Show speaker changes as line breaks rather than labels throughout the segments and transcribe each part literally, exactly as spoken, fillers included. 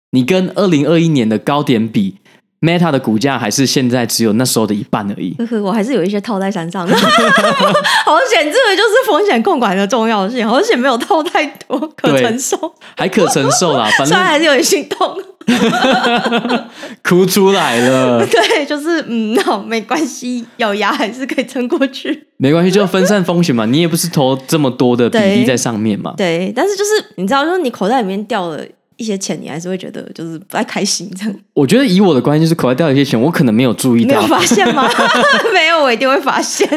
你跟二零二一年的高点比，Meta 的股价还是现在只有那时候的一半而已。
呵呵，我还是有一些套在山上的。好险，这个就是风险控管的重要性。好险没有套太多，可承受，
还可承受啦。反正
虽然还是有点心痛，
哭出来了。
对，就是嗯，好，没关系，咬牙还是可以撑过去。
没关系，就分散风险嘛。你也不是投这么多的比例在上面嘛。
对，对，但是就是你知道，就是你口袋里面掉了一些钱，你还是会觉得就是不太开心这样。
我觉得以我的关系，就是口袋掉了一些钱，我可能没有注意到，
没有发现吗？没有，我一定会发现。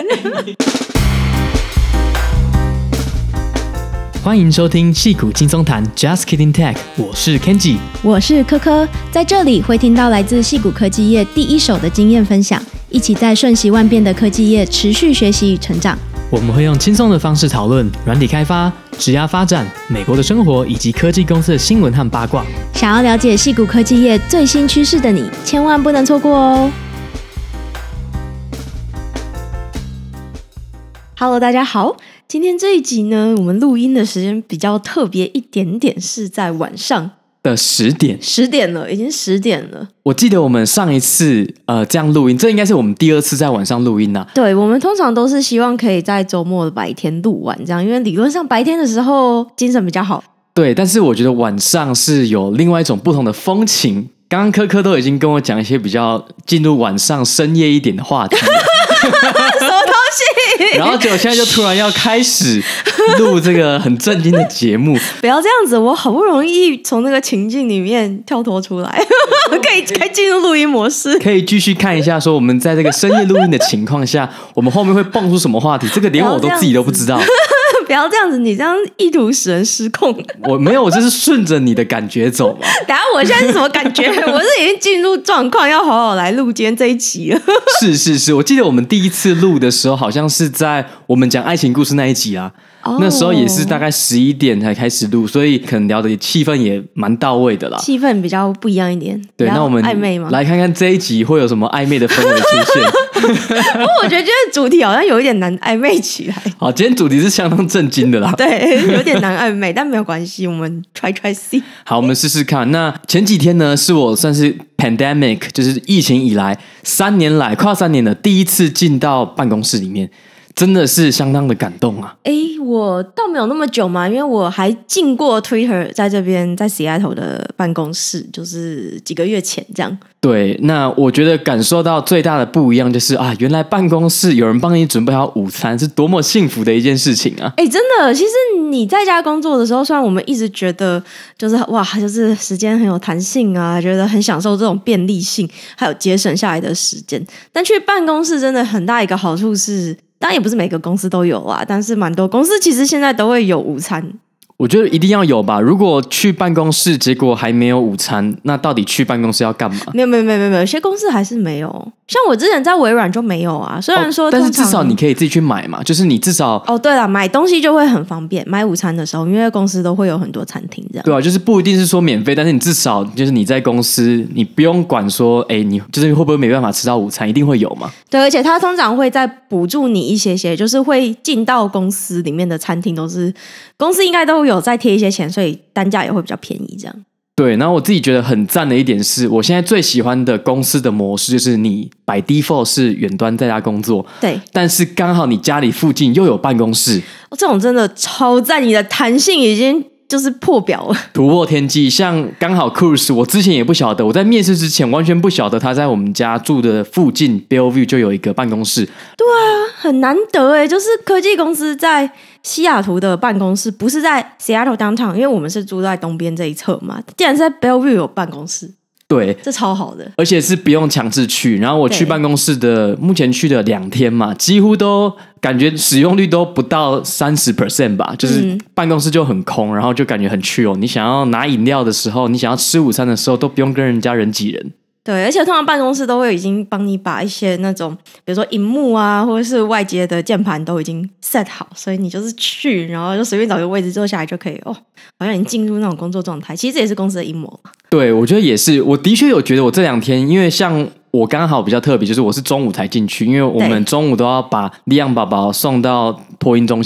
欢迎收听矽谷轻松谈 Just Kidding Tech， 我是 Kenji，
我是科科，在这里会听到来自矽谷科技业第一手的经验分享，一起在瞬息万变的科技业持续学习与成长。
我们会用轻松的方式讨论软体开发、职涯发展、美国的生活以及科技公司的新闻和八卦。
想要了解矽谷科技业最新趋势的你，千万不能错过哦。Hello， 大家好，今天这一集呢，我们录音的时间比较特别一点点，是在晚上
的十点，
十点了，已经十点了。
我记得我们上一次呃这样录音，这应该是我们第二次在晚上录音啦、啊。
对，我们通常都是希望可以在周末的白天录完，这样，因为理论上白天的时候精神比较好。
对，但是我觉得晚上是有另外一种不同的风情。刚刚科科都已经跟我讲一些比较进入晚上深夜一点的话题了。
什么东西？
然后结果现在就突然要开始录这个很震惊的节目。
不要这样子，我好不容易从那个情境里面跳脱出来，可以可以进入录音模式，
可以继续看一下说我们在这个深夜录音的情况下，我们后面会蹦出什么话题，这个连我都自己都不知道。
不要这样子，你这样意图使人失控。
我没有，我就是顺着你的感觉走嘛。
等一下我现在是什么感觉？我是已经进入状况，要好好来录今天这一集了。
是是是，我记得我们第一次录的时候，好像是在我们讲爱情故事那一集啊。Oh. 那时候也是大概十一点才开始录，所以可能聊的气氛也蛮到位的啦。
气氛比较不一样一点。
对，那我们
暧昧吗？
来看看这一集会有什么暧昧的氛围出现。
不过我觉得今天的主题好像有一点难暧昧起来。
好，今天主题是相当震惊的啦。
对，有点难暧昧，但没有关系，我们 try try see。
好，我们试试看。那前几天呢，是我算是 pandemic， 就是疫情以来三年来快三年了，第一次进到办公室里面。真的是相当的感动啊！
哎，我倒没有那么久嘛，因为我还进过 Twitter， 在这边在 Seattle 的办公室，就是几个月前这样。
对，那我觉得感受到最大的不一样就是啊，原来办公室有人帮你准备好午餐，是多么幸福的一件事情啊！
哎，真的，其实你在家工作的时候，虽然我们一直觉得就是哇，就是时间很有弹性啊，觉得很享受这种便利性，还有节省下来的时间，但去办公室真的很大一个好处是。当然也不是每个公司都有啊，但是蛮多公司其实现在都会有午餐。
我觉得一定要有吧。如果去办公室结果还没有午餐，那到底去办公室要干嘛？
没有没有没有没有，有些公司还是没有。像我之前在微软就没有啊。虽然说、哦，
但是至少你可以自己去买嘛。就是你至少
哦，对了，买东西就会很方便。买午餐的时候，因为公司都会有很多餐厅这样。
对啊，就是不一定是说免费，但是你至少就是你在公司，你不用管说，哎，你就是会不会没办法吃到午餐，一定会有嘛。
对，而且他通常会再补助你一些些，就是会进到公司里面的餐厅都是公司应该都有再贴一些钱。所以单价也会比较便宜，这样。
对，然后我自己觉得很赞的一点是，我现在最喜欢的公司的模式就是你 by default 是远端在家工作，
对，
但是刚好你家里附近又有办公室，
哦、这种真的超赞，你的弹性已经就是破表了，
突破天际。像刚好 Cruz， 我之前也不晓得，我在面试之前完全不晓得他在我们家住的附近 Bellevue 就有一个办公室。
对啊，很难得耶，就是科技公司在西雅图的办公室不是在 Seattle downtown， 因为我们是住在东边这一侧嘛，既然是在 Bellevue 有办公室，
对，
这超好的，
而且是不用强制去。然后我去办公室的，目前去的两天嘛，几乎都感觉使用率都不到 百分之三十 吧，就是办公室就很空，然后就感觉很 chill。你想要拿饮料的时候，你想要吃午餐的时候，都不用跟人家人挤人。
对，而且通常办公室都会已经帮你把一些那种，比如说萤幕啊，或者是外接的键盘都已经 set 好，所以你就是去，然后就随便找个位置坐下来就可以哦，好像你进入那种工作状态。其实这也是公司的阴谋。
对，我觉得也是。我的确有觉得我这两天，因为像我刚好比较特别，就是我是中午才进去，因为我们中午都要把利昂宝宝送到托婴中心。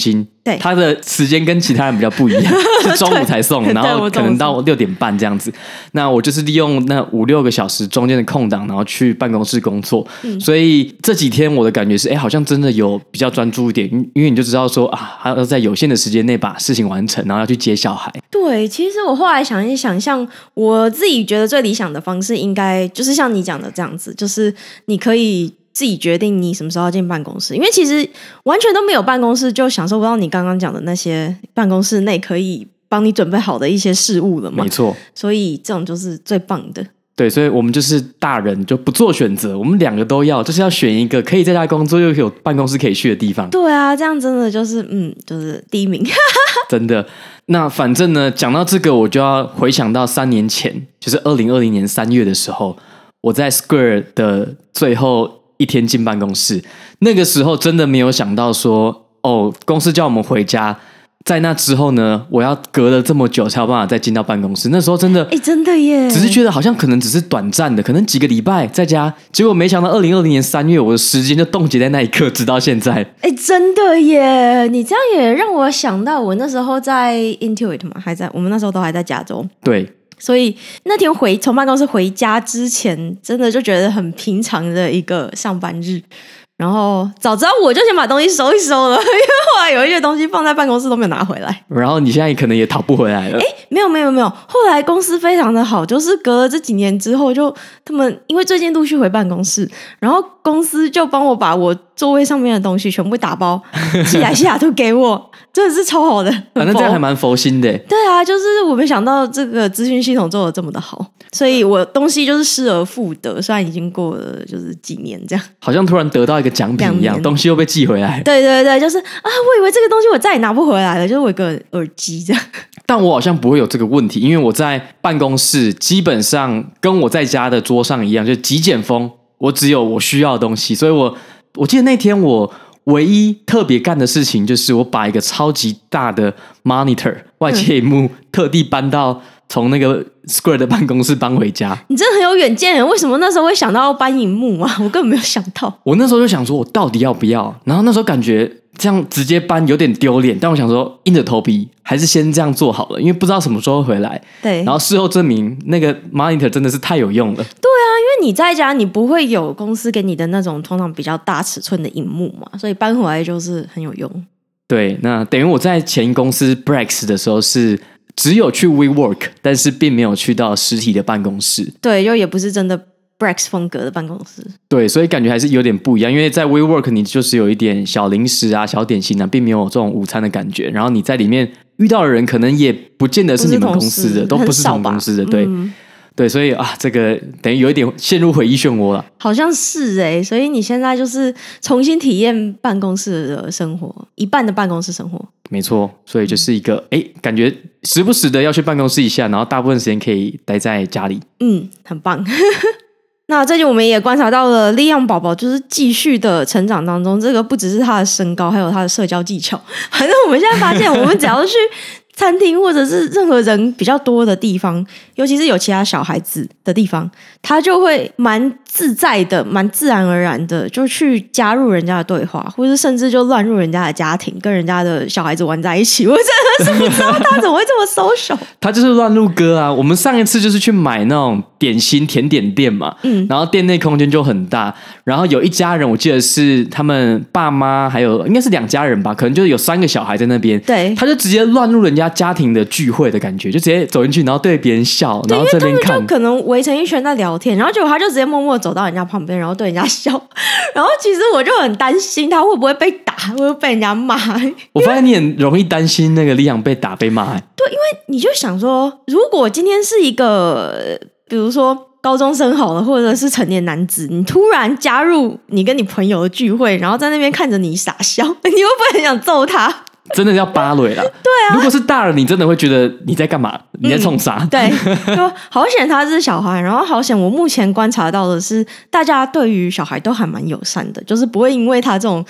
对，
他的时间跟其他人比较不一样，是中午才送，然后可能到六点半这样子。那我就是利用那五六个小时中间的空档，然后去办公室工作。嗯、所以这几天我的感觉是，哎，好像真的有比较专注一点，因为你就知道说啊，还要在有限的时间内把事情完成，然后要去接小孩。
对，其实我后来想一想，像我自己觉得最理想的方式，应该就是像你讲的这样子，就是你可以自己决定你什么时候要进办公室，因为其实完全都没有办公室，就享受不到你刚刚讲的那些办公室内可以帮你准备好的一些事物了嘛。
没错，
所以这种就是最棒的。
对，所以我们就是大人就不做选择，我们两个都要，就是要选一个可以在家工作又有办公室可以去的地方。
对啊，这样真的就是嗯，就是第一名。
真的。那反正呢，讲到这个，我就要回想到三年前，就是二零二零年三月的时候，我在 Square 的最后一天进办公室，那个时候真的没有想到说，哦，公司叫我们回家，在那之后呢，我要隔了这么久才有办法再进到办公室。那时候真的，
哎，真的耶，
只是觉得好像可能只是短暂的，可能几个礼拜在家，结果没想到二零二零年三月，我的时间就冻结在那一刻，直到现在。
哎，真的耶，你这样也让我想到，我那时候在 Intuit 嘛，还在，我们那时候都还在加州。
对。
所以那天回从办公室回家之前，真的就觉得很平常的一个上班日。然后早知道我就先把东西收一收了，因为后来有一些东西放在办公室都没有拿回来。
然后你现在可能也讨不回来了。
哎，没有没有没有，后来公司非常的好，就是隔了这几年之后就，就他们因为最近陆续回办公室，然后公司就帮我把我座位上面的东西全部打包寄来西雅图给我，真的是超好的。
反正这样还蛮佛心的。
对啊，就是我没想到这个资讯系统做的这么的好，所以我东西就是失而复得，虽然已经过了就是几年这样，
好像突然得到一个奖品一样，东西又被寄回来。
对对对，就是啊，我以为这个东西我再也拿不回来了，就是我有个耳机这样。
但我好像不会有这个问题，因为我在办公室基本上跟我在家的桌上一样，就极简风，我只有我需要的东西。所以我我记得那天我唯一特别干的事情，就是我把一个超级大的 monitor 外接萤幕、嗯、特地搬到从那个 Square 的办公室搬回家。
你真的很有远见，为什么那时候会想到要搬萤幕啊？我根本没有想到。
我那时候就想说，我到底要不要？然后那时候感觉这样直接搬有点丢脸，但我想说硬着头皮还是先这样做好了，因为不知道什么时候回来。
对，
然后事后证明那个 monitor 真的是太有用了。对
啊，因为你在家你不会有公司给你的那种通常比较大尺寸的萤幕嘛，所以搬回来就是很有用。
对，那等于我在前公司 Brex 的时候是只有去 WeWork， 但是并没有去到实体的办公室。
对，又也不是真的 Brex 风格的办公室。
对，所以感觉还是有点不一样，因为在 WeWork 你就是有一点小零食啊、小点心啊，并没有这种午餐的感觉。然后你在里面遇到的人可能也不见得是你们公司的，都不是同公司的。对、嗯、对，所以啊，这个等于有一点陷入回忆漩涡了。
好像是哎、欸，所以你现在就是重新体验办公室的生活，一半的办公室生活。
没错，所以就是一个哎，感觉时不时的要去办公室一下，然后大部分时间可以待在家里。
嗯，很棒。那最近我们也观察到了利昂宝宝就是继续的成长当中，这个不只是他的身高，还有他的社交技巧。反正我们现在发现，我们只要去餐厅或者是任何人比较多的地方，尤其是有其他小孩子的地方，他就会蛮自在的、蛮自然而然的就去加入人家的对话，或者甚至就乱入人家的家庭，跟人家的小孩子玩在一起。我真的是不知道他怎么会这么 social。
他就是乱入歌啊！我们上一次就是去买那种点心甜点店嘛，嗯，然后店内空间就很大，然后有一家人，我记得是他们爸妈，还有应该是两家人吧，可能就是有三个小孩在那边，对，他就直接乱入人家家庭的聚会的感觉，就直接走进去，然后对别人笑，然后这边看，
就可能围成一圈在聊天，然后结果他就直接默默走到人家旁边，然后对人家笑，然后其实我就很担心他会不会被打，会不会被人家骂。
我发现你很容易担心那个利昂被打被骂。
对，因为你就想说，如果今天是一个比如说高中生好了，或者是成年男子，你突然加入你跟你朋友的聚会，然后在那边看着你傻笑，你会不会很想揍他？
真的要扒雷啦。
对啊，
如果是大人，你真的会觉得你在干嘛？你在冲啥？
嗯、对，就好险他是小孩，然后好险我目前观察到的是，大家对于小孩都还蛮友善的，就是不会因为他这种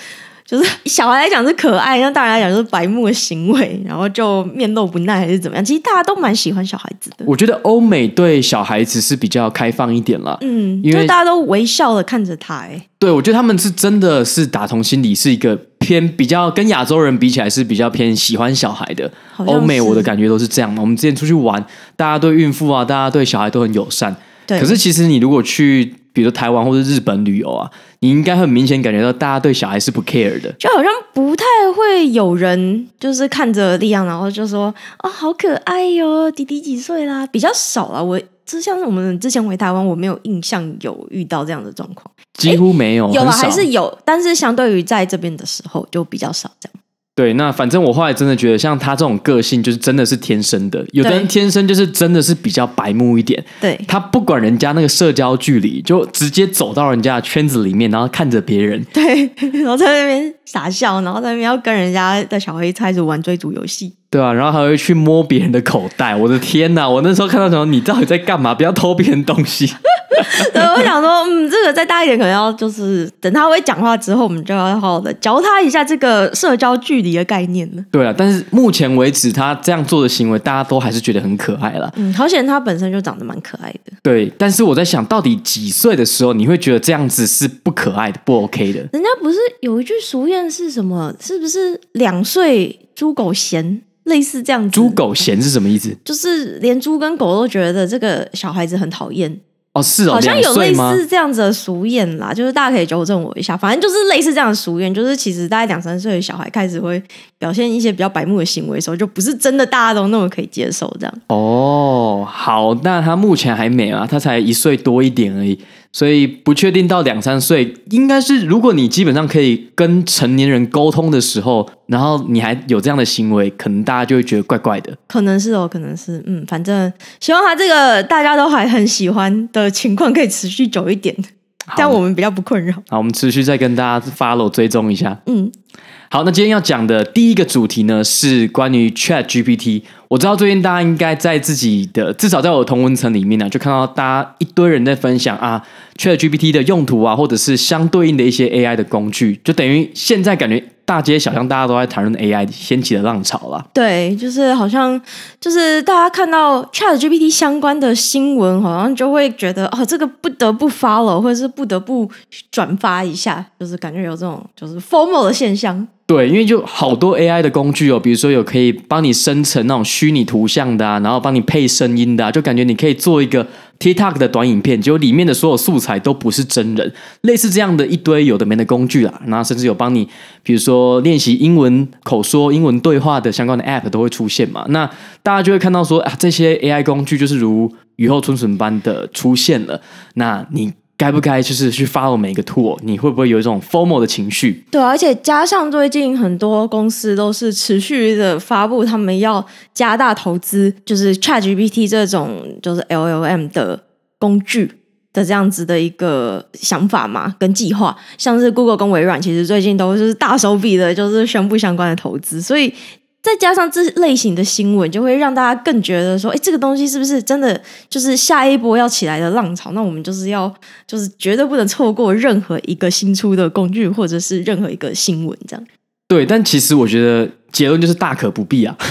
就是小孩来讲是可爱，那大人来讲就是白目的行为，然后就面露不耐还是怎么样？其实大家都蛮喜欢小孩子的。
我觉得欧美对小孩子是比较开放一点啦，
嗯，
因为
大家都微笑的看着他、欸。
对，我觉得他们是真的是打从心里是一个偏比较跟亚洲人比起来是比较偏喜欢小孩的。欧美我的感觉都是这样嘛。我们之前出去玩，大家对孕妇啊，大家对小孩都很友善。对。可是其实你如果去，比如台湾或者日本旅游啊，你应该很明显感觉到大家对小孩是不 care 的，
就好像不太会有人就是看着利昂，然后就说哦好可爱哟，弟弟几岁啦，比较少啦。我就像是我们之前回台湾，我没有印象有遇到这样的状况，
几乎没有，
有啊还是有，但是相对于在这边的时候就比较少这样。
对，那反正我后来真的觉得，像他这种个性，就是真的是天生的。有的人天生就是真的是比较白目一点，对，他不管人家那个社交距离，就直接走到人家的圈子里面，然后看着别人，
对，然后在那边傻笑，然后在那边要跟人家的小黑菜组玩追逐游戏。
对啊，然后还会去摸别人的口袋，我的天哪！我那时候看到什么，你到底在干嘛？不要偷别人东西。
对，我想说，嗯，这个再大一点，可能要就是等他会讲话之后，我们就要好好的教他一下这个社交距离的概念了。
对啊，但是目前为止，他这样做的行为，大家都还是觉得很可爱啦。
嗯，好险他本身就长得蛮可爱的。
对，但是我在想，到底几岁的时候，你会觉得这样子是不可爱的、不 OK 的？
人家不是有一句俗谚是什么？是不是两岁猪狗嫌？类似这样子。
猪狗嫌是什么意思？
就是连猪跟狗都觉得这个小孩子很讨厌。
哦，是哦，
好像有类似这样子的俗谚啦，就是大家可以纠正我一下。反正就是类似这样的俗谚，就是其实大概两三岁的小孩开始会表现一些比较白目的行为的时候，就不是真的大家都那么可以接受这样。
哦，好，那他目前还没啊，他才一岁多一点而已，所以不确定到两三岁，应该是如果你基本上可以跟成年人沟通的时候，然后你还有这样的行为，可能大家就会觉得怪怪的。
可能是哦，可能是，嗯，反正希望他这个大家都还很喜欢的情况可以持续久一点，这样我们比较不困扰。
好，我们持续再跟大家 follow 追踪一下。嗯，好，那今天要讲的第一个主题呢是关于 ChatGPT。我知道最近大家应该在自己的至少在我的同温层里面呢、啊，就看到大家一堆人在分享啊 ChatGPT 的用途啊，或者是相对应的一些 A I 的工具，就等于现在感觉大街小巷大家都在谈论 A I 掀起的浪潮啦。
对，就是好像就是大家看到 ChatGPT 相关的新闻，好像就会觉得哦，这个不得不 follow， 或者是不得不转发一下，就是感觉有这种就是 FOMO 的现象。
对，因为就好多 A I 的工具哦，比如说有可以帮你生成那种虚拟图像的啊，然后帮你配声音的啊，就感觉你可以做一个 TikTok 的短影片，结果里面的所有素材都不是真人，类似这样的一堆有的没的工具啦，然后甚至有帮你，比如说练习英文口说、英文对话的相关的 App 都会出现嘛，那大家就会看到说啊，这些 A I 工具就是如雨后春笋般的出现了，那你该不该就是去 follow 每一个 tool？ 你会不会有一种 FOMO 的情绪？
对，而且加上最近很多公司都是持续的发布他们要加大投资，就是 ChatGPT 这种就是 L L M 的工具的这样子的一个想法嘛，跟计划。像是 Google 跟微软其实最近都是大手笔的就是宣布相关的投资，所以再加上这类型的新闻，就会让大家更觉得说，哎，这个东西是不是真的就是下一波要起来的浪潮？那我们就是要，就是绝对不能错过任何一个新出的工具，或者是任何一个新闻，这样。
对，但其实我觉得结论就是大可不必啊。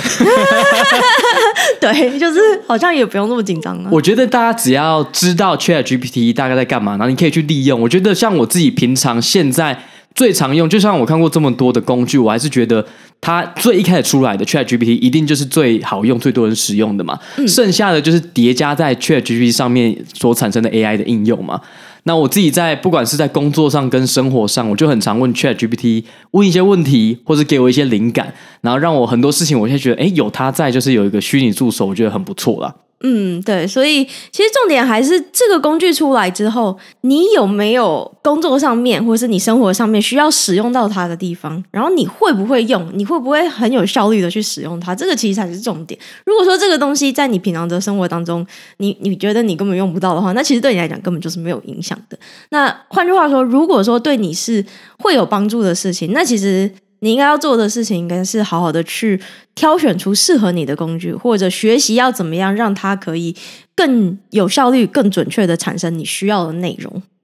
对，就是好像也不用那么紧张了。
我觉得大家只要知道 ChatGPT 大概在干嘛，然后你可以去利用。我觉得像我自己平常现在最常用，就像我看过这么多的工具，我还是觉得它最一开始出来的 ChatGPT 一定就是最好用、最多人使用的嘛。嗯、剩下的就是叠加在 ChatGPT 上面所产生的 A I 的应用嘛。那我自己在不管是在工作上跟生活上，我就很常问 ChatGPT 问一些问题，或是给我一些灵感，然后让我很多事情我现在觉得，哎，有它在，就是有一个虚拟助手，我觉得很不错啦。
嗯，对，所以其实重点还是这个工具出来之后，你有没有工作上面或者是你生活上面需要使用到它的地方，然后你会不会用，你会不会很有效率的去使用它，这个其实才是重点。如果说这个东西在你平常的生活当中，你你觉得你根本用不到的话，那其实对你来讲根本就是没有影响的。那换句话说，如果说对你是会有帮助的事情，那其实你应该要做的事情应该是好好的去挑选出适合你的工具，或者学习要怎么样让它可以更有效率、更准确的产生你需要的内容。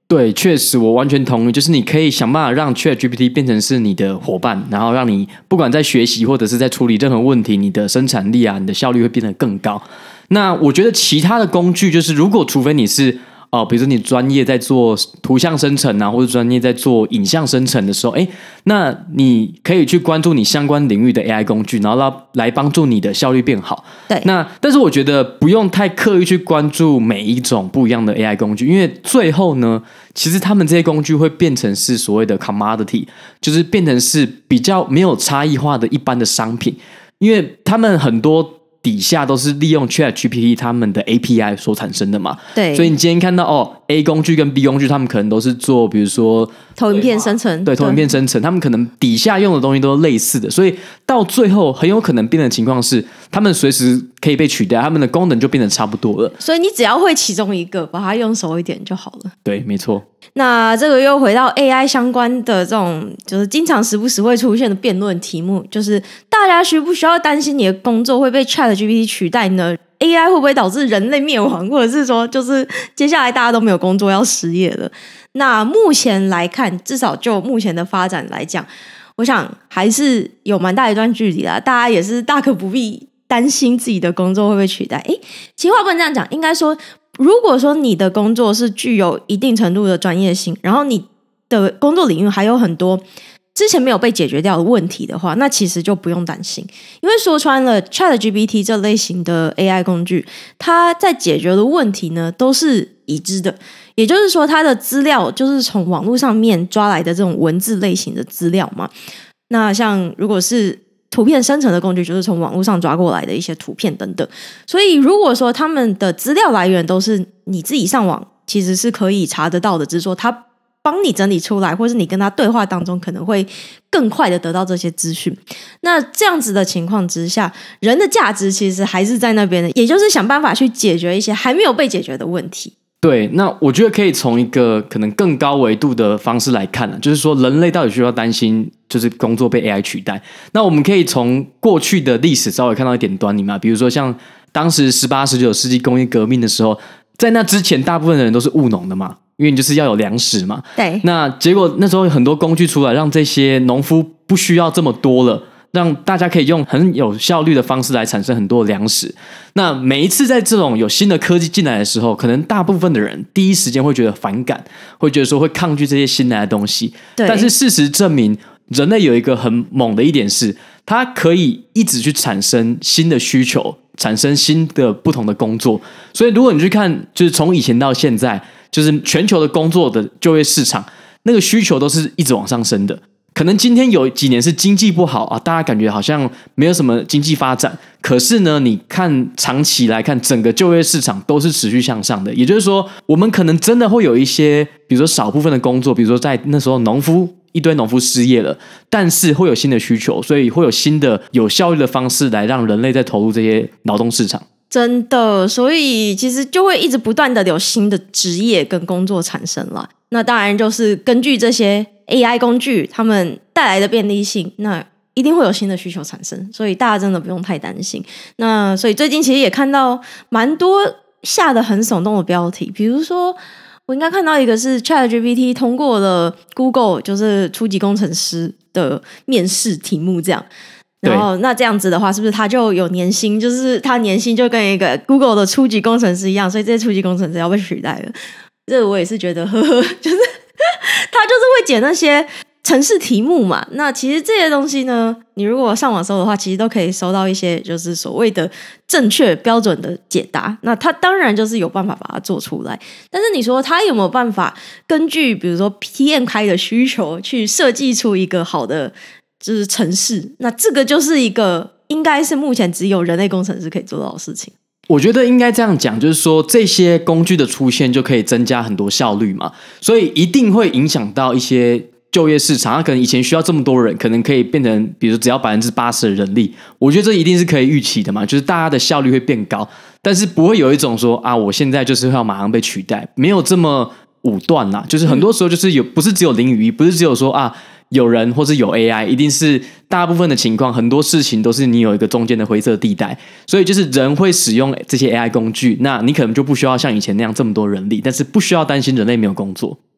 对，确实我完全同意，就是你可以想办法让 ChatGPT 变成是你的伙伴，然后让你不管在学习或者是在处理任何问题，你的生产力啊，你的效率会变得更高。那我觉得其他的工具就是，如果除非你是哦，比如说你专业在做图像生成啊，或者专业在做影像生成的时候，哎，那你可以去关注你相关领域的 A I 工具，然后来帮助你的效率变好。
对，
那但是我觉得不用太刻意去关注每一种不一样的 A I 工具，因为最后呢，其实他们这些工具会变成是所谓的 commodity， 就是变成是比较没有差异化的一般的商品，因为他们很多底下都是利用 ChatGPT 他们的 A P I 所产生的嘛。
对，
所以你今天看到哦 A 工具跟 B 工具，他们可能都是做比如说
投影片生成，
对，投影片生成，他们可能底下用的东西都是类似的，所以到最后很有可能变成的情况是，他们随时可以被取代，他们的功能就变得差不多了。
所以你只要会其中一个，把它用熟一点就好了。
对，没错。
那这个又回到 A I 相关的这种，就是经常时不时会出现的辩论题目，就是大家需不需要担心你的工作会被 ChatGPT 取代呢？ A I 会不会导致人类灭亡，或者是说就是接下来大家都没有工作要失业了？那目前来看，至少就目前的发展来讲，我想还是有蛮大一段距离啦，大家也是大可不必担心自己的工作会被取代。诶，其实话不能这样讲，应该说如果说你的工作是具有一定程度的专业性，然后你的工作领域还有很多之前没有被解决掉的问题的话，那其实就不用担心。因为说穿了 ChatGPT 这类型的 A I 工具，它在解决的问题呢都是已知的，也就是说它的资料就是从网络上面抓来的这种文字类型的资料嘛。那像如果是图片生成的工具，就是从网络上抓过来的一些图片等等。所以如果说他们的资料来源都是你自己上网其实是可以查得到的，只是说他帮你整理出来，或是你跟他对话当中可能会更快的得到这些资讯。那这样子的情况之下，人的价值其实还是在那边的，也就是想办法去解决一些还没有被解决的问题。
对，那我觉得可以从一个可能更高维度的方式来看啊，就是说人类到底需要担心就是工作被 A I 取代。那我们可以从过去的历史稍微看到一点端倪嘛，比如说像当时十八、十九世纪工业革命的时候，在那之前大部分的人都是务农的嘛，因为你就是要有粮食嘛。
对。
那结果那时候有很多工具出来，让这些农夫不需要这么多了，让大家可以用很有效率的方式来产生很多粮食。那每一次在这种有新的科技进来的时候，可能大部分的人第一时间会觉得反感，会觉得说会抗拒这些新来的东西。
对。
但是事实证明，人类有一个很猛的一点是，它可以一直去产生新的需求，产生新的不同的工作。所以如果你去看，就是从以前到现在，就是全球的工作的就业市场，那个需求都是一直往上升的。可能今天有几年是经济不好啊，大家感觉好像没有什么经济发展，可是呢，你看长期来看，整个就业市场都是持续向上的。也就是说，我们可能真的会有一些，比如说少部分的工作，比如说在那时候农夫一堆农夫失业了，但是会有新的需求，所以会有新的有效率的方式来让人类再投入这些劳动市场。
真的，所以其实就会一直不断的有新的职业跟工作产生了。那当然就是根据这些 A I 工具他们带来的便利性，那一定会有新的需求产生，所以大家真的不用太担心。那所以最近其实也看到蛮多下的很耸动的标题，比如说我应该看到一个是 ChatGPT 通过了 Google 就是初级工程师的面试题目这样。然后那这样子的话，是不是他就有年薪？就是他年薪就跟一个 Google 的初级工程师一样，所以这些初级工程师要被取代了。这个我也是觉得，呵呵，就是他就是会解那些程式题目嘛。那其实这些东西呢，你如果上网搜的话，其实都可以搜到一些就是所谓的正确标准的解答。那他当然就是有办法把它做出来，但是你说他有没有办法根据比如说 P M 开的需求去设计出一个好的就是程式？那这个就是一个应该是目前只有人类工程师可以做到的事情。
我觉得应该这样讲，就是说这些工具的出现就可以增加很多效率嘛，所以一定会影响到一些就业市场。它可能以前需要这么多人，可能可以变成比如只要 百分之八十 的人力，我觉得这一定是可以预期的嘛，就是大家的效率会变高，但是不会有一种说啊我现在就是要马上被取代，没有这么武断啦。就是很多时候就是有不是只有零与一，不是只有说啊有人或是有 A I， 一定是大部分的情况，很多事情都是你有一个中间的灰色地带，所以就是人会使用这些 A I 工具，那你可能就不需要像以前那样这么多人力，但是不需要担心人类没有工作。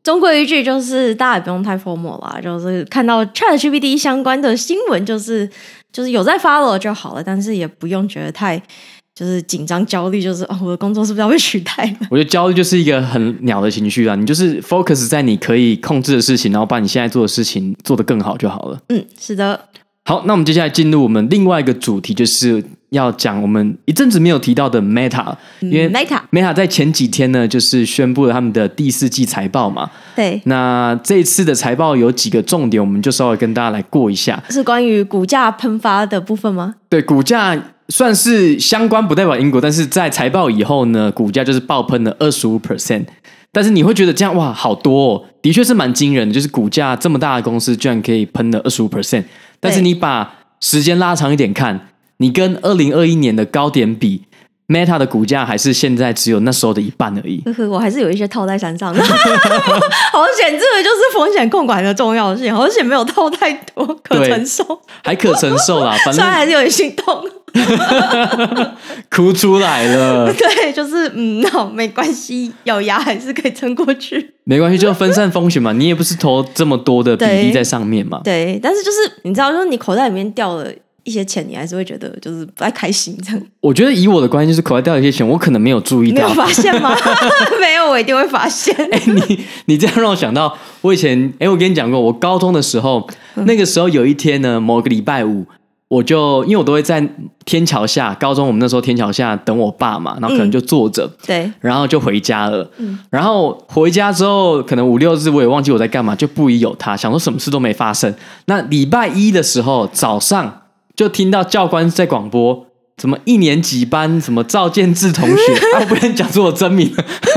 终归一句就是大家也不用太 formal 啦，就是看到 ChatGPT 相关的新闻，就是就是有在 follow 就好了，但是也不用觉得太就是紧张焦虑，就是哦我的工作是不是要被取代了？
我觉得焦虑就是一个很鸟的情绪啦，你就是 focus 在你可以控制的事情，然后把你现在做的事情做得更好就好了。
嗯，是的。
好，那我们接下来进入我们另外一个主题，就是要讲我们一阵子没有提到的 Meta， 因为
Meta
Meta 在前几天呢，就是宣布了他们的第四季财报嘛。
对，
那这一次的财报有几个重点，我们就稍微跟大家来过一下。
是关于股价喷发的部分吗？
对，股价算是相关，不代表因果，但是在财报以后呢，股价就是爆喷了 百分之二十五。但是你会觉得这样哇好多哦，的确是蛮惊人的，就是股价这么大的公司居然可以喷了 百分之二十五。但是你把时间拉长一点看，你跟二零二一年的高点比， Meta 的股价还是现在只有那时候的一半而已。
呵呵，我还是有一些套在山上的好险，这个就是风险控管的重要性，好险没有套太多，可承受，还
可承受啦，反正
虽然还是有点心痛
哭出来了。
对，就是嗯，好，没关系，咬牙还是可以撑过去。
没关系，就分散风险嘛。你也不是投这么多的比例在上面嘛。
对，对，但是就是你知道，就是你口袋里面掉了一些钱，你还是会觉得就是不太开心这样。
我觉得以我的关系，就是口袋掉了一些钱，我可能没有注意到，
没有发现吗？没有，我一定会发现。
哎、欸，你你这样让我想到，我以前哎、欸，我跟你讲过，我高中的时候，嗯、那个时候有一天呢，某个礼拜五。我就因为我都会在天桥下，高中我们那时候天桥下等我爸嘛，然后可能就坐着、嗯，
对，
然后就回家了。
嗯，
然后回家之后，可能五六日我也忘记我在干嘛，就不疑有他，想说什么事都没发生。那礼拜一的时候早上就听到教官在广播，什么一年级班什么赵建志同学，啊，我不能讲出我真名。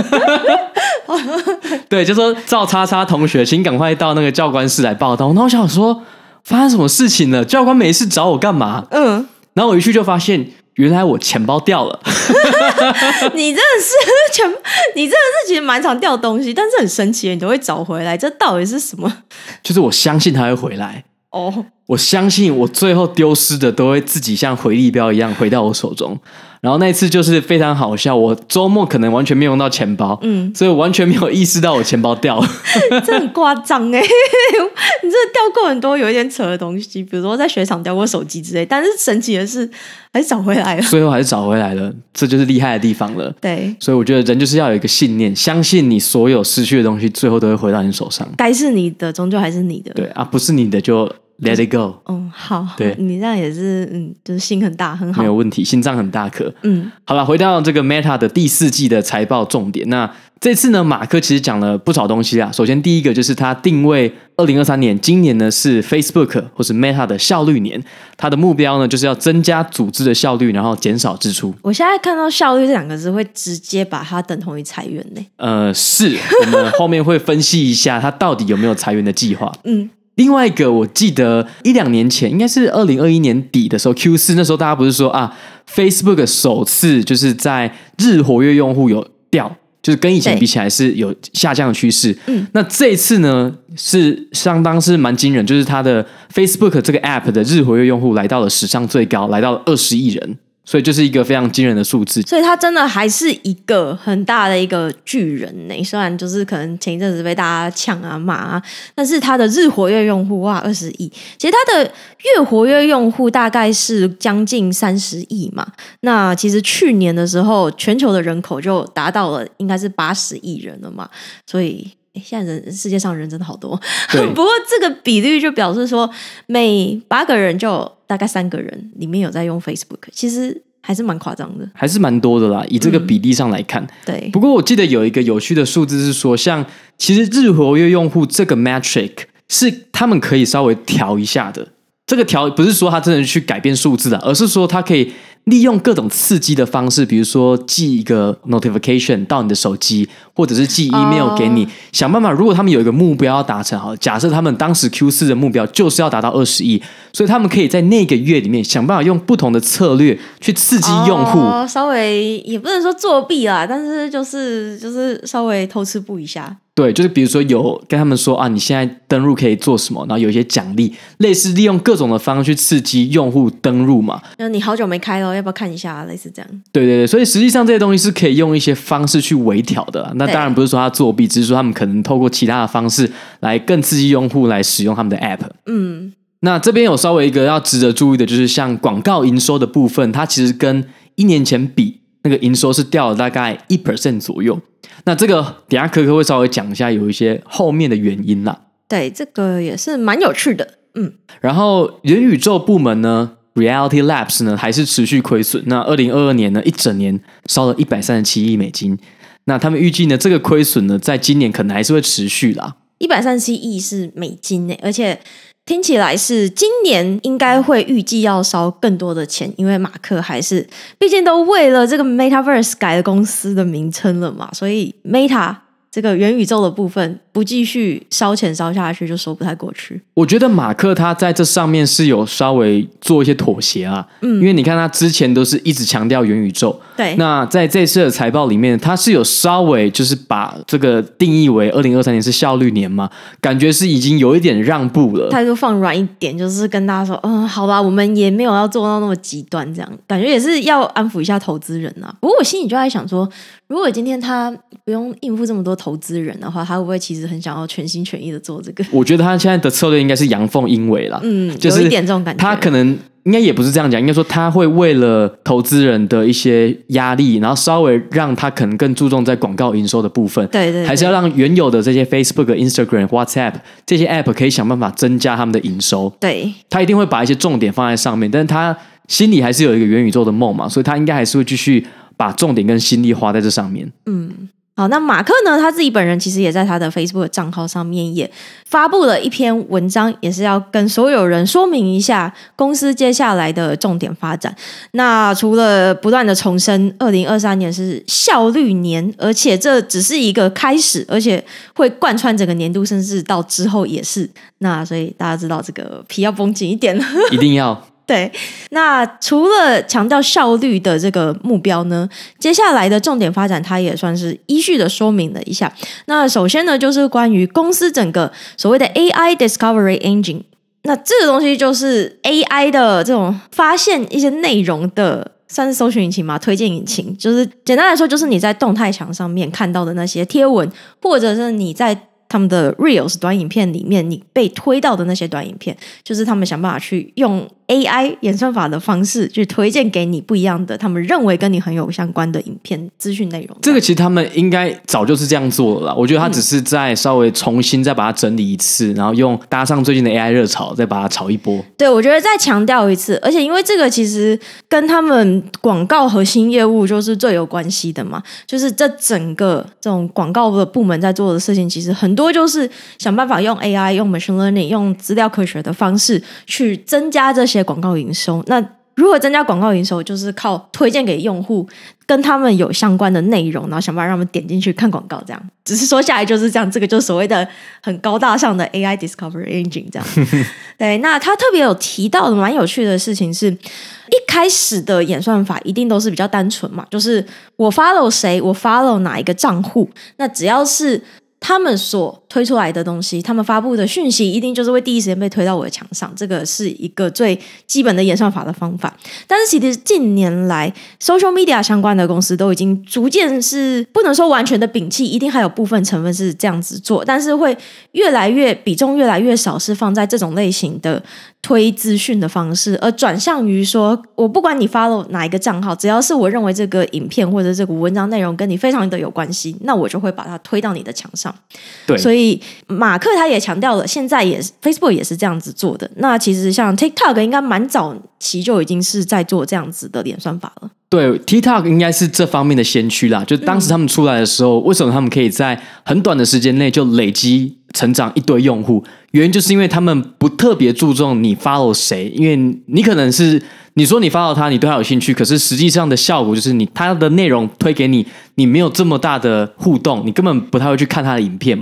对，就说赵叉叉同学，请赶快到那个教官室来报到。然后我想说。发生什么事情了？教官没事找我干嘛？嗯，然后我一去就发现，原来我钱包掉了。
你真的是钱，你真的是其实蛮常掉东西，但是很神奇，你都会找回来，这到底是什么？
就是我相信他会回来。
哦，
我相信我最后丢失的都会自己像回力镖一样回到我手中。然后那一次就是非常好笑，我周末可能完全没有用到钱包，嗯，所以我完全没有意识到我钱包掉了。
这很夸张哎！你真的掉过很多有一点扯的东西，比如说在雪场掉过手机之类，但是神奇的是还是找回来了，
最后还是找回来了，这就是厉害的地方了。
对，
所以我觉得人就是要有一个信念，相信你所有失去的东西最后都会回到你手上，
该是你的终究还是你的，
对啊，不是你的就Let it go。
嗯，好，
对，
你这样也是，嗯，就是心很大，很好，
没有问题，心脏很大颗。
嗯，
好了，回到这个 Meta 的第四季的财报重点。那这次呢，马克其实讲了不少东西啊。首先，第一个就是他定位二零二三年，今年呢是 Facebook 或是 Meta 的效率年，他的目标呢就是要增加组织的效率，然后减少支出。
我现在看到效率这两个字，会直接把它等同于裁员呢。
呃，是我们后面会分析一下，他到底有没有裁员的计划。
嗯。
另外一个，我记得一两年前，应该是二零二一年底的时候 ，Q 四 那时候大家不是说啊 ，Facebook 首次就是在日活跃用户有掉，就是跟以前比起来是有下降的趋势。嗯，那这一次呢是相当是蛮惊人，就是它的 Facebook 这个 App 的日活跃用户来到了史上最高，来到了二十亿人。所以就是一个非常惊人的数字，
所以它真的还是一个很大的一个巨人呢。虽然就是可能前一阵子被大家呛啊骂啊，但是它的日活跃用户哇二十亿，其实它的月活跃用户大概是将近三十亿嘛。那其实去年的时候，全球的人口就达到了应该是八十亿人了嘛，所以。现在人世界上人真的好多，不过这个比率就表示说，每八个人就有大概三个人里面有在用 Facebook， 其实还是蛮夸张的，
还是蛮多的啦。以这个比例上来看，嗯、
对。
不过我记得有一个有趣的数字是说，像其实日活跃用户这个 metric 是他们可以稍微调一下的。这个调不是说他真的去改变数字啊，而是说他可以利用各种刺激的方式，比如说寄一个 notification 到你的手机，或者是寄 email 给你， oh. 想办法。如果他们有一个目标要达成，好，假设他们当时 Q 四 的目标就是要达到二十亿，所以他们可以在那个月里面想办法用不同的策略去刺激用户。
Oh, 稍微也不能说作弊啦，但是就是就是稍微偷吃步一下。
对，就是比如说有跟他们说啊，你现在登入可以做什么，然后有一些奖励，类似利用各种的方式去刺激用户登入嘛。
那你好久没开了，要不要看一下？类似这样。
对对对，所以实际上这些东西是可以用一些方式去微调的啦。那当然不是说他作弊，只是说他们可能透过其他的方式来更刺激用户来使用他们的 app。嗯，那这边有稍微一个要值得注意的，就是像广告营收的部分，它其实跟一年前比，那个营收是掉了大概 百分之一 左右。那这个等一下科科会稍微讲一下有一些后面的原因啦。
对，这个也是蛮有趣的。嗯，
然后元宇宙部门呢 Reality Labs 呢还是持续亏损，那二零二二年呢一整年烧了一百三十七亿美金，那他们预计呢这个亏损呢在今年可能还是会持续啦。
一百三十七亿是美金耶，而且听起来是今年应该会预计要烧更多的钱，因为马克还是毕竟都为了这个 Metaverse 改了公司的名称了嘛，所以 Meta 这个元宇宙的部分不继续烧钱烧下去就说不太过去。
我觉得马克他在这上面是有稍微做一些妥协啊，嗯，因为你看他之前都是一直强调元宇宙，
对，
那在这次的财报里面他是有稍微就是把这个定义为二零二三年是效率年嘛，感觉是已经有一点让步了，
态度放软一点，就是跟大家说嗯，好吧，我们也没有要做到那么极端，这样感觉也是要安抚一下投资人啊。不过我心里就在想说，如果今天他不用应付这么多投资人的话，他会不会其实很想要全心全意的做这个？
我觉得他现在的策略应该是阳奉阴违啦，
嗯，
就是
有一点这种感觉。
他可能应该也不是这样讲，应该说他会为了投资人的一些压力，然后稍微让他可能更注重在广告营收的部分，
对 对, 对，
还是要让原有的这些 Facebook、Instagram、WhatsApp 这些 app 可以想办法增加他们的营收。对，他一定会把一些重点放在上面，但是他心里还是有一个元宇宙的梦嘛，所以他应该还是会继续把重点跟心力花在这上面。嗯。
好，那马克呢？他自己本人其实也在他的 Facebook 的账号上面也发布了一篇文章，也是要跟所有人说明一下公司接下来的重点发展。那除了不断的重申二零二三年是效率年，而且这只是一个开始，而且会贯穿整个年度，甚至到之后也是。那所以大家知道这个皮要绷紧一点了，
一定要。
对，那除了强调效率的这个目标呢，接下来的重点发展它也算是依序的说明了一下。那首先呢，就是关于公司整个所谓的 A I Discovery Engine， 那这个东西就是 A I 的这种发现一些内容的算是搜寻引擎嘛，推荐引擎，就是简单来说就是你在动态墙上面看到的那些贴文，或者是你在他们的 Reels 短影片里面你被推到的那些短影片，就是他们想办法去用 A I 演算法的方式去推荐给你不一样的他们认为跟你很有相关的影片资讯内容。
这个其实他们应该早就是这样做了啦，我觉得他只是在稍微重新再把它整理一次，然后用搭上最近的 A I 热潮再把它炒一波。
对，我觉得再强调一次，而且因为这个其实跟他们广告核心业务就是最有关系的嘛，就是这整个这种广告的部门在做的事情，其实很多就是想办法用 A I 用 machine learning 用资料科学的方式去增加这些广告营收。那如何增加广告营收，就是靠推荐给用户跟他们有相关的内容，然后想办法让他们点进去看广告，这样只是说下来就是这样，这个就是所谓的很高大上的 A I Discovery Engine 这样对，那他特别有提到的蛮有趣的事情是，一开始的演算法一定都是比较单纯嘛，就是我 follow 谁，我 follow 哪一个账户，那只要是他们所推出来的东西，他们发布的讯息一定就是会第一时间被推到我的墙上，这个是一个最基本的演算法的方法。但是其实近年来 social media 相关的公司都已经逐渐是不能说完全的摒弃，一定还有部分成分是这样子做，但是会越来越比重越来越少是放在这种类型的推资讯的方式，而转向于说我不管你 follow 哪一个账号，只要是我认为这个影片或者这个文章内容跟你非常的有关系，那我就会把它推到你的墙上。
对，
所以马克他也强调了，现在也 Facebook 也是这样子做的。那其实像 TikTok 应该蛮早期就已经是在做这样子的演算法了。
对 ，TikTok 应该是这方面的先驱啦。就当时他们出来的时候，嗯、为什么他们可以在很短的时间内就累积成长一堆用户？原因就是因为他们不特别注重你 follow 谁，因为你可能是你说你 follow 他，你对他有兴趣，可是实际上的效果就是你他的内容推给你，你没有这么大的互动，你根本不太会去看他的影片嘛。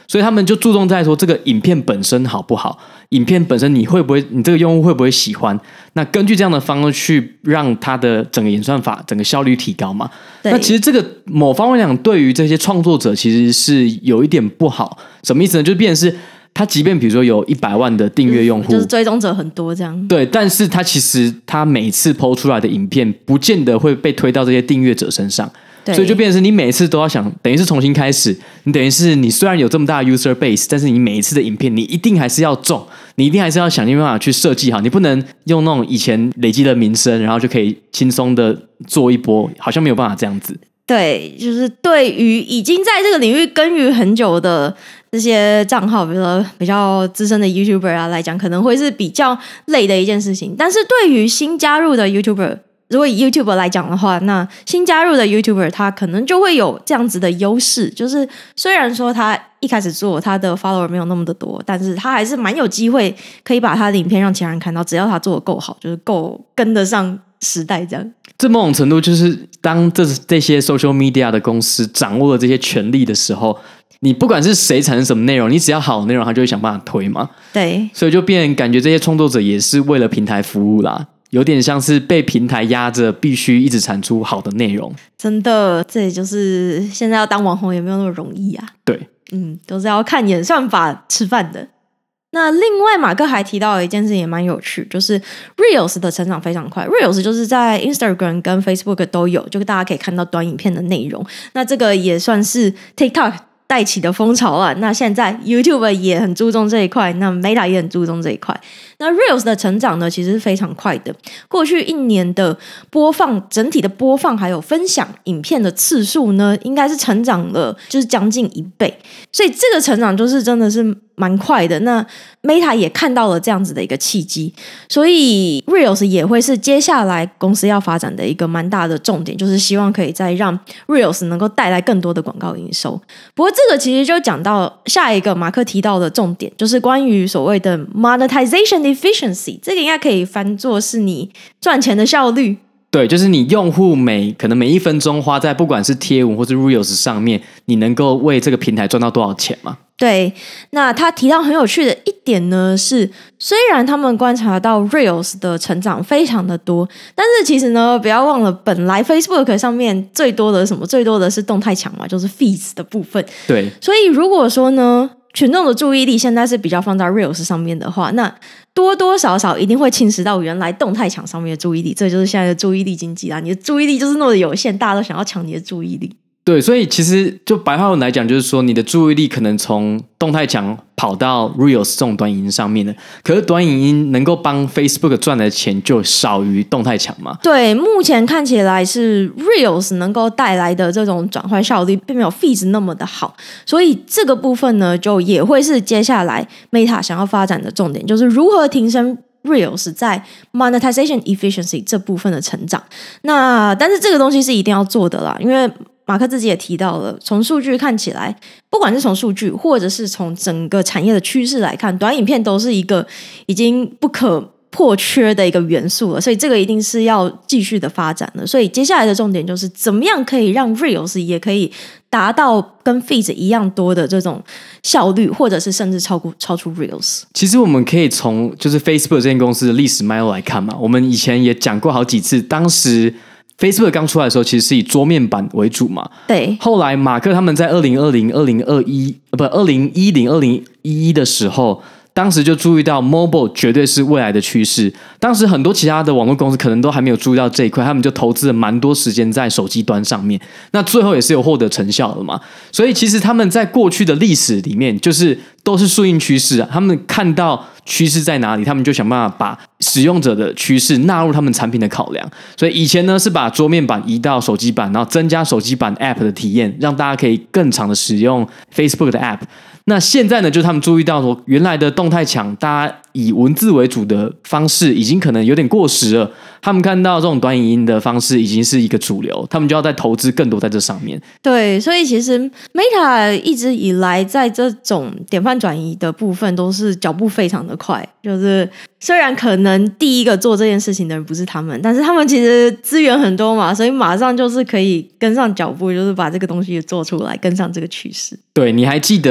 所以他们就注重在说这个影片本身好不好，影片本身你会不会，你这个用户会不会喜欢，那根据这样的方式去让它的整个演算法整个效率提高嘛。那其实这个某方面讲对于这些创作者其实是有一点不好，什么意思呢？就变成是他即便比如说有一百万的订阅用户、嗯、
就是追踪者很多这样，
对，但是他其实他每次 po 出来的影片不见得会被推到这些订阅者身上，所以就变成是你每一次都要想，等于是重新开始，你等于是你虽然有这么大的 user base， 但是你每一次的影片你一定还是要中，你一定还是要想尽办法去设计好，你不能用那种以前累积的名声然后就可以轻松的做一波，好像没有办法这样子。
对，就是对于已经在这个领域耕耘很久的这些账号，比如说比较资深的 YouTuber 啊来讲，可能会是比较累的一件事情。但是对于新加入的 YouTuber， 如果以 YouTuber 来讲的话，那新加入的 YouTuber 他可能就会有这样子的优势，就是虽然说他一开始做他的 follower 没有那么的多，但是他还是蛮有机会可以把他的影片让其他人看到，只要他做得够好，就是够跟得上时代这样。
这某种程度就是当 这, 这些 social media 的公司掌握了这些权力的时候，你不管是谁产生什么内容，你只要好的内容他就会想办法推嘛。
对，
所以就变感觉这些创作者也是为了平台服务啦，有点像是被平台压着必须一直产出好的内容。
真的，这也就是现在要当网红也没有那么容易啊。
对，
嗯，都是要看演算法吃饭的。那另外马克还提到了一件事情也蛮有趣，就是 Reels 的成长非常快。 Reels 就是在 Instagram 跟 Facebook 都有，就大家可以看到短影片的内容，那这个也算是 TikTok 带起的风潮了。那现在 YouTube 也很注重这一块，那 Meta 也很注重这一块。那 Reels 的成长呢其实是非常快的，过去一年的播放，整体的播放还有分享影片的次数呢应该是成长了就是将近一倍，所以这个成长就是真的是蛮快的。那 Meta 也看到了这样子的一个契机，所以 Reels 也会是接下来公司要发展的一个蛮大的重点，就是希望可以再让 Reels 能够带来更多的广告营收。不过这个其实就讲到下一个马克提到的重点，就是关于所谓的 monetization efficiency， 这个应该可以翻作是你赚钱的效率。
对，就是你用户每可能每一分钟花在不管是贴文或是 Reels 上面，你能够为这个平台赚到多少钱吗？
对，那他提到很有趣的一点呢是，虽然他们观察到 Reels 的成长非常的多，但是其实呢不要忘了本来 Facebook 上面最多的什么，最多的是动态墙嘛，就是 Feeds 的部分。
对，
所以如果说呢群众的注意力现在是比较放在 Reels 上面的话，那多多少少一定会侵蚀到原来动态墙上面的注意力，这就是现在的注意力经济啦。你的注意力就是那么的有限，大家都想要抢你的注意力。
对，所以其实就白话文来讲，就是说你的注意力可能从动态墙跑到 Reels 这种短影音上面的，可是短影音能够帮 Facebook 赚的钱就少于动态墙嘛？
对，目前看起来是 Reels 能够带来的这种转换效率并没有 Feeds 那么的好，所以这个部分呢，就也会是接下来 Meta 想要发展的重点，就是如何提升Reels 在 monetization efficiency 这部分的成长。那但是这个东西是一定要做的啦，因为马克自己也提到了，从数据看起来，不管是从数据或者是从整个产业的趋势来看，短影片都是一个已经不可或缺的一个元素了，所以这个一定是要继续的发展的。所以接下来的重点就是怎么样可以让 Reels 也可以达到跟 Feeds 一样多的这种效率，或者是甚至超过超出 Reels。
其实我们可以从就是 Facebook 这间公司的历史脉络来看嘛，我们以前也讲过好几次，当时Facebook 刚出来的时候其实是以桌面版为主嘛，
对。
后来马克他们在二零二零、二零二一不二零一零、二零一一的时候，当时就注意到 mobile 绝对是未来的趋势。当时很多其他的网络公司可能都还没有注意到这一块，他们就投资了蛮多时间在手机端上面，那最后也是有获得成效的嘛。所以其实他们在过去的历史里面就是都是顺应趋势啊，他们看到趋势在哪里，他们就想办法把使用者的趋势纳入他们产品的考量。所以以前呢是把桌面版移到手机版，然后增加手机版 App 的体验，让大家可以更长的使用 Facebook 的 App。那现在呢，就是他们注意到说，原来的动态墙大家以文字为主的方式已经可能有点过时了，他们看到这种短影音的方式已经是一个主流，他们就要再投资更多在这上面。
对，所以其实 Meta 一直以来在这种典范转移的部分都是脚步非常的快，就是虽然可能第一个做这件事情的人不是他们，但是他们其实资源很多嘛，所以马上就是可以跟上脚步，就是把这个东西做出来，跟上这个趋势。
对，你还记得当时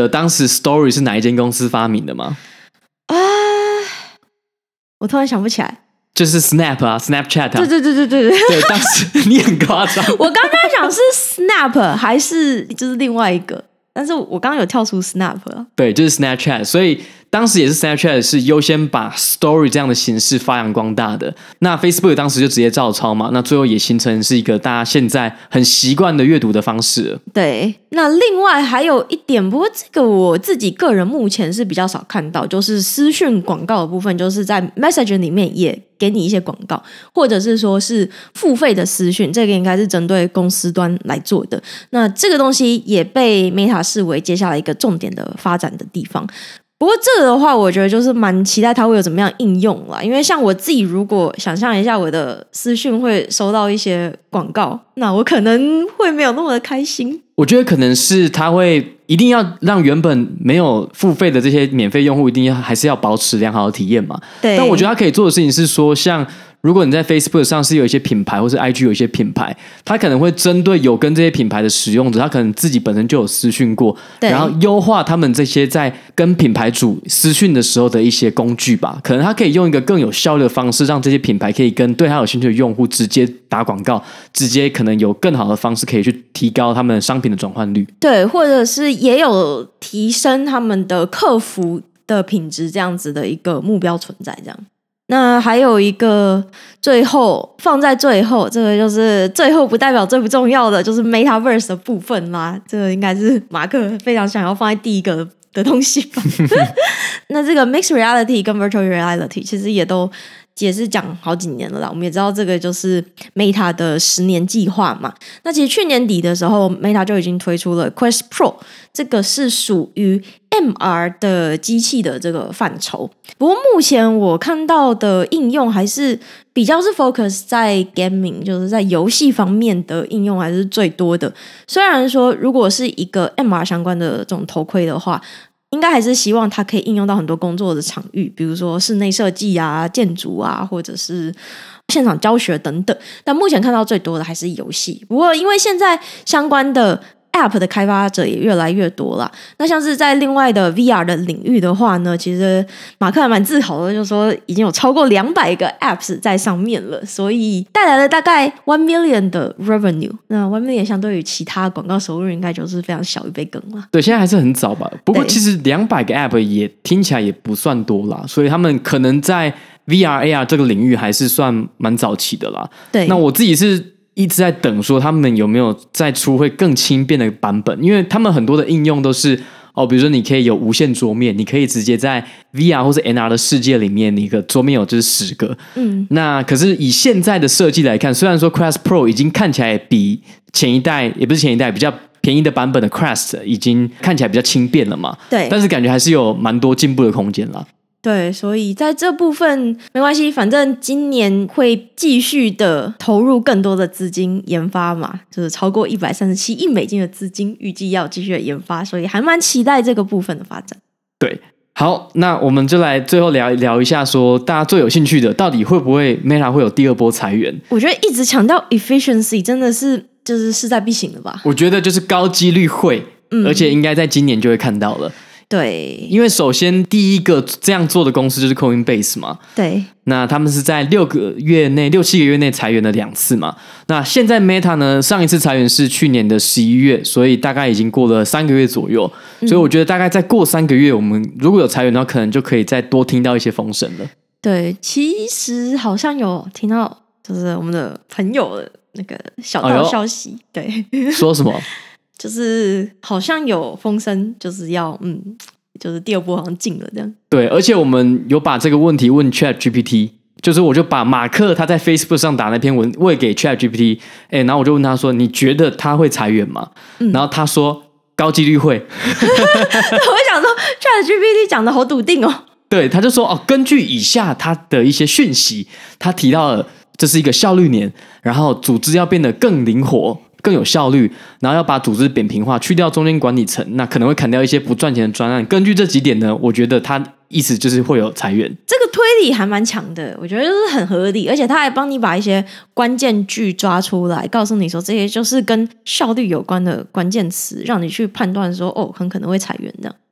时 Story 是哪一间公司发明的吗？
啊，我突然想不起来。
就是 Snap 啊 Snapchat 啊。
对对对对对对。
对，当时你很夸张。
我刚刚想是 Snap 还是就是另外一个，但是我刚刚有跳出 Snap 啊。
对，就是 Snapchat， 所以当时也是 Snapchat 是优先把 Story 这样的形式发扬光大的。那 Facebook 当时就直接照抄嘛，那最后也形成是一个大家现在很习惯的阅读的方式了。
对，那另外还有一点，不过这个我自己个人目前是比较少看到，就是私讯广告的部分，就是在 Message 里面也给你一些广告，或者是说是付费的私讯，这个应该是针对公司端来做的。那这个东西也被 Meta 视为接下来一个重点的发展的地方。不过这个的话，我觉得就是蛮期待它会有怎么样应用啦。因为像我自己，如果想象一下我的私讯会收到一些广告，那我可能会没有那么的开心。
我觉得可能是它会一定要让原本没有付费的这些免费用户，一定要还是要保持良好的体验嘛。
对。
但我觉得它可以做的事情是说，像如果你在 Facebook 上是有一些品牌，或是 I G 有一些品牌，它可能会针对有跟这些品牌的使用者，他可能自己本身就有私讯过，然后优化他们这些在跟品牌主私讯的时候的一些工具吧。可能他可以用一个更有效率的方式，让这些品牌可以跟对他有兴趣的用户直接打广告，直接可能有更好的方式可以去提高他们商品的转换率。
对，或者是也有提升他们的客服的品质，这样子的一个目标存在这样。那还有一个最后放在最后，这个就是最后不代表最不重要的，就是 Metaverse 的部分啦。这个应该是马克非常想要放在第一个的东西吧。那这个 Mixed Reality 跟 Virtual Reality 其实也都也是讲好几年了啦，我们也知道这个就是 Meta 的十年计划嘛。那其实去年底的时候 Meta 就已经推出了 Quest Pro， 这个是属于 M R 的机器的这个范畴。不过目前我看到的应用还是比较是 focus 在 gaming， 就是在游戏方面的应用还是最多的。虽然说如果是一个 M R 相关的这种头盔的话，应该还是希望它可以应用到很多工作的场域，比如说室内设计啊、建筑啊，或者是现场教学等等。但目前看到最多的还是游戏。不过因为现在相关的 App 的开发者也越来越多啦，那像是在另外的 V R 的领域的话呢，其实马克还蛮自豪的，就是说已经有超过两百个 Apps 在上面了，所以带来了大概 one million 的 revenue。 那 one million 相对于其他广告收入应该就是非常小一杯羹啦。
对，现在还是很早吧。不过其实两百个 App 也听起来也不算多啦，所以他们可能在 V R A R 这个领域还是算蛮早期的啦。
对，
那我自己是一直在等说他们有没有再出会更轻便的版本，因为他们很多的应用都是哦，比如说你可以有无线桌面，你可以直接在 V R 或是 N R 的世界里面，你的桌面有就是十个。嗯，那可是以现在的设计来看，虽然说 Quest Pro 已经看起来比前一代，也不是前一代，比较便宜的版本的 Quest 已经看起来比较轻便了嘛。
对，
但是感觉还是有蛮多进步的空间啦。
对，所以在这部分没关系，反正今年会继续的投入更多的资金研发嘛，就是超过一百三十七亿美金的资金，预计要继续的研发，所以还蛮期待这个部分的发展。
对，好，那我们就来最后聊聊一下说大家最有兴趣的，到底会不会 Meta 会有第二波裁员？
我觉得一直强调 efficiency 真的是就是势在必行了吧？
我觉得就是高几率会、嗯、而且应该在今年就会看到了。
对，
因为首先第一个这样做的公司就是 Coinbase 嘛，
对，
那他们是在六个月内、六七个月内裁员了两次嘛。那现在 Meta 呢，上一次裁员是去年的十一月，所以大概已经过了三个月左右。所以我觉得大概再过三个月，我们如果有裁员的话，可能就可以再多听到一些风声了。
对，其实好像有听到，就是我们的朋友的那个小道消息，哎、对，
说什么？
就是好像有风声，就是要嗯，就是第二波好像进了这样。
对，而且我们有把这个问题问 ChatGPT， 就是我就把马克他在 Facebook 上打那篇文问给 ChatGPT， 哎，然后我就问他说：“你觉得他会裁员吗？”嗯、然后他说：“高几率会。”
我想说 ChatGPT 讲的好笃定哦。
对，他就说：“哦，根据以下他的一些讯息，他提到了这是一个效率年，然后组织要变得更灵活。”更有效率，然后要把组织扁平化，去掉中间管理层，那可能会砍掉一些不赚钱的专案。根据这几点呢，我觉得他意思就是会有裁员。
这个推理还蛮强的，我觉得就是很合理，而且他还帮你把一些关键句抓出来，告诉你说这些就是跟效率有关的关键词，让你去判断说哦，很可能会裁员这样。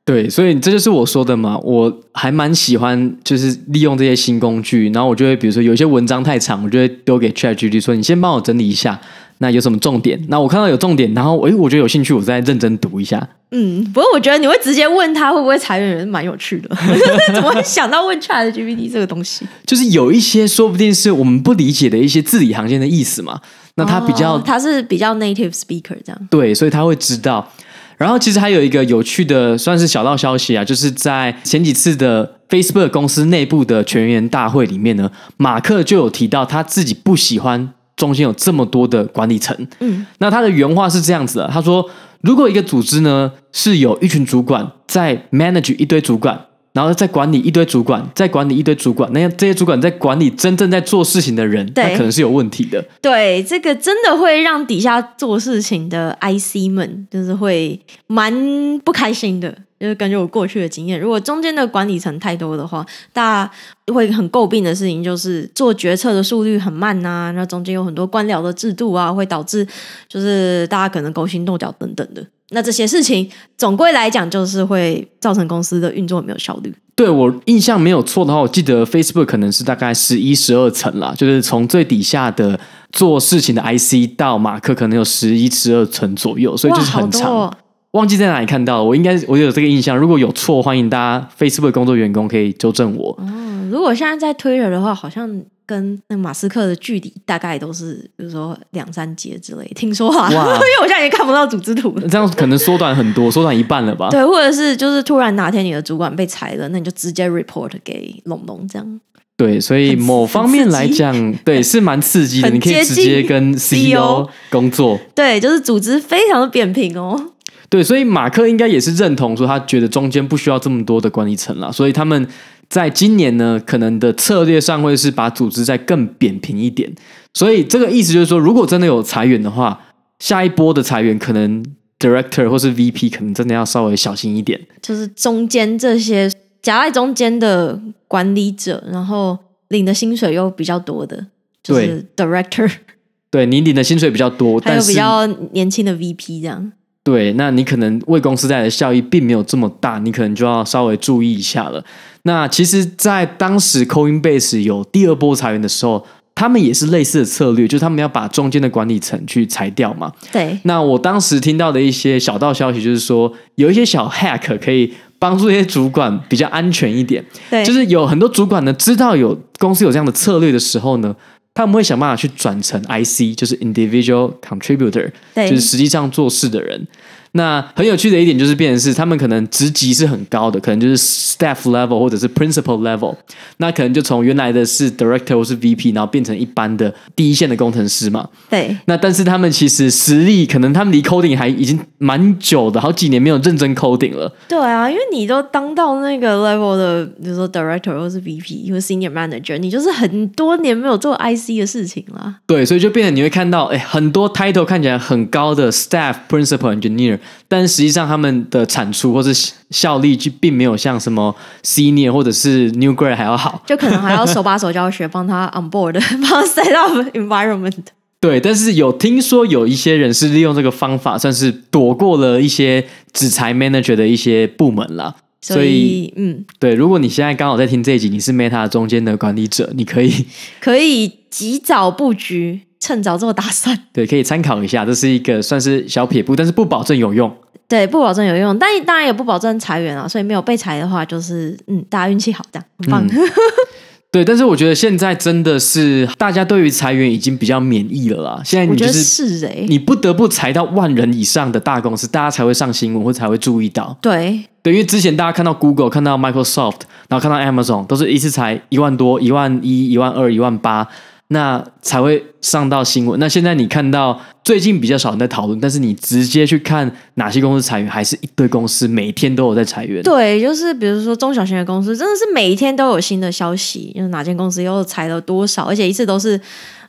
对，所以这就是我说的嘛，我还蛮喜欢就是利用这些新工具，然后我就会比如说有一些文章太长，我就会丢给 ChatGPT 说你先帮我整理一下，那有什么重点？那我看到有重点，然后诶我觉得有兴趣，我再认真读一下。
嗯，不过我觉得你会直接问他会不会裁员，也是蛮有趣的。怎么会想到问 ChatGPT 这个东西？
就是有一些说不定是我们不理解的一些字里行间的意思嘛，那他比较、
哦、他是比较 native speaker 这样。
对，所以他会知道。然后其实还有一个有趣的算是小道消息啊，就是在前几次的 Facebook 公司内部的全员大会里面呢，马克就有提到他自己不喜欢中间有这么多的管理层。嗯，那他的原话是这样子的，他说如果一个组织呢是有一群主管在 manage 一堆主管，然后再管理一堆主管，再管理一堆主管，那这些主管在管理真正在做事情的人，那可能是有问题的。
对，这个真的会让底下做事情的 I C 们就是会蛮不开心的。就是根据我过去的经验，如果中间的管理层太多的话，大家会很诟病的事情就是做决策的速率很慢啊，那中间有很多官僚的制度啊，会导致就是大家可能勾心斗角等等的。那这些事情总归来讲就是会造成公司的运作没有效率。
对，我印象没有错的话，我记得 Facebook 可能是大概十一、十二层啦，就是从最底下的做事情的 I C 到马克可能有十一、十二层左右，所以就是很长。
哇，好多哦。
忘记在哪里看到，我应该我有这个印象。如果有错，欢迎大家 Facebook 工作员工可以纠正我。
哦，如果现在在 Twitter 的话，好像跟那马斯克的距离大概都是，比如说两三阶之类。听说啊，因为我现在已经看不到组织图了，
这样可能缩短很多，缩短一半了吧？
对，或者是就是突然哪天你的主管被裁了，那你就直接 report 给龙龙这样。
对，所以某方面来讲，对，是蛮刺激的。你可以直接跟 C E O 工作。
对，就是组织非常的扁平哦。
对，所以马克应该也是认同说，他觉得中间不需要这么多的管理层啦，所以他们在今年呢，可能的策略上会是把组织再更扁平一点。所以这个意思就是说，如果真的有裁员的话，下一波的裁员可能 Director 或是 V P 可能真的要稍微小心一点。
就是中间这些夹在中间的管理者，然后领的薪水又比较多的，就是 Director。
对，你领的薪水比较多，
还有比较年轻的 V P 这样。
对，那你可能为公司带来的效益并没有这么大，你可能就要稍微注意一下了。那其实在当时 Coinbase 有第二波裁员的时候，他们也是类似的策略，就是他们要把中间的管理层去裁掉嘛。
对。
那我当时听到的一些小道消息就是说，有一些小 hack 可以帮助这些主管比较安全一点。
对，
就是有很多主管呢，知道有公司有这样的策略的时候呢，他们会想办法去转成 I C， 就是 individual contributor， 就是实际上做事的人。那很有趣的一点就是变成是他们可能职级是很高的，可能就是 staff level 或者是 principal level， 那可能就从原来的是 director 或是 V P， 然后变成一般的第一线的工程师嘛。
对。
那但是他们其实实力可能他们离 coding 还已经蛮久的，好几年没有认真 coding 了。
对啊，因为你都当到那个 level 的，比如说 director 或是 V P 或 senior manager， 你就是很多年没有做 I C 的事情啦。对，
所以就变成你会看到，哎，很多 title 看起来很高的 staff principal engineer，但实际上他们的产出或是效率就并没有像什么 senior 或者是 new grade 还要好，
就可能还要手把手教学，帮他 on board， 帮他 set up environment。
对，但是有听说有一些人是利用这个方法，算是躲过了一些只裁 manager 的一些部门啦。
所以，所以嗯，
对，如果你现在刚好在听这一集，你是 Meta 中间的管理者，你可以
可以及早布局。趁早做打算，
对，可以参考一下，这是一个算是小撇步，但是不保证有用。
对，不保证有用，但当然也不保证裁员啊，所以没有被裁的话，就是嗯，大家运气好，这样很棒。嗯、
对，但是我觉得现在真的是大家对于裁员已经比较免疫了啦。现在你就是
是哎，
你不得不裁到万人以上的大公司，大家才会上新闻或才会注意到。
对
对，因为之前大家看到 Google、看到 Microsoft， 然后看到 Amazon， 都是一次裁一万多、一万一、一万二、一万八。那才会上到新闻。那现在你看到最近比较少人在讨论，但是你直接去看哪些公司裁员，还是一堆公司每天都有在裁员。
对，就是比如说中小型的公司，真的是每一天都有新的消息，就是哪间公司又裁了多少，而且一次都是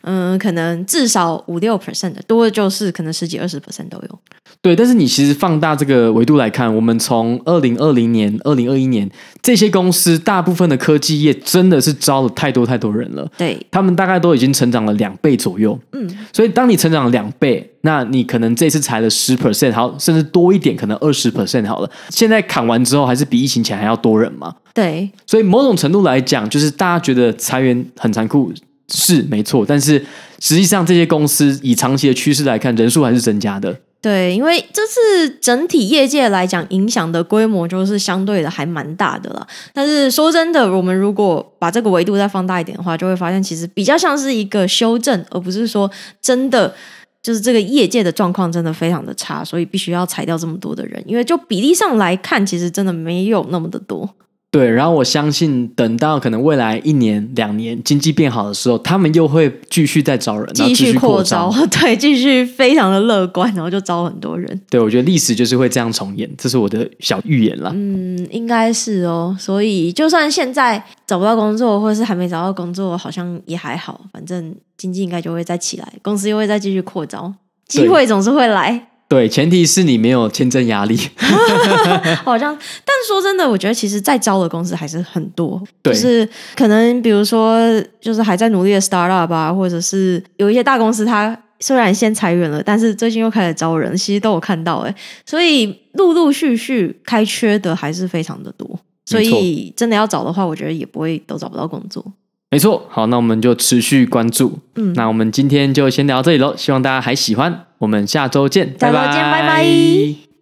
嗯，可能至少五六 percent 的，多的就是可能十几二十 percent 都有。
对，但是你其实放大这个维度来看，我们从二零二零年、二零二一年这些公司，大部分的科技业真的是招了太多太多人了。
对，
他们大概都已经成长了两倍左右。嗯，所以当你成长了两倍，那你可能这次裁了十 percent， 好，甚至多一点，可能二十 percent 好了。现在砍完之后，还是比疫情前还要多人嘛？
对，
所以某种程度来讲，就是大家觉得裁员很残酷，是没错，但是实际上这些公司以长期的趋势来看，人数还是增加的。
对，因为这次整体业界来讲，影响的规模就是相对的还蛮大的啦。但是说真的，我们如果把这个维度再放大一点的话，就会发现其实比较像是一个修正，而不是说真的就是这个业界的状况真的非常的差，所以必须要裁掉这么多的人。因为就比例上来看，其实真的没有那么的多。
对，然后我相信等到可能未来一年两年经济变好的时候，他们又会继续再招人，
继续扩招，对，继续非常的乐观，然后就招很多人。
对，我觉得历史就是会这样重演，这是我的小预言啦。
嗯，应该是哦。所以就算现在找不到工作，或者是还没找到工作，好像也还好，反正经济应该就会再起来，公司又会再继续扩招，机会总是会来。
对，前提是你没有签证压力。
好像，但是说真的，我觉得其实在招的公司还是很多，
对，
就是可能比如说，就是还在努力的 startup 啊，或者是有一些大公司，它虽然先裁员了，但是最近又开始招人，其实都有看到哎，所以陆陆续续开缺的还是非常的多，所以真的要找的话，我觉得也不会都找不到工作。
没错，好，那我们就持续关注。嗯，那我们今天就先聊到这里咯，希望大家还喜欢，我们下周见，
下周见，拜拜。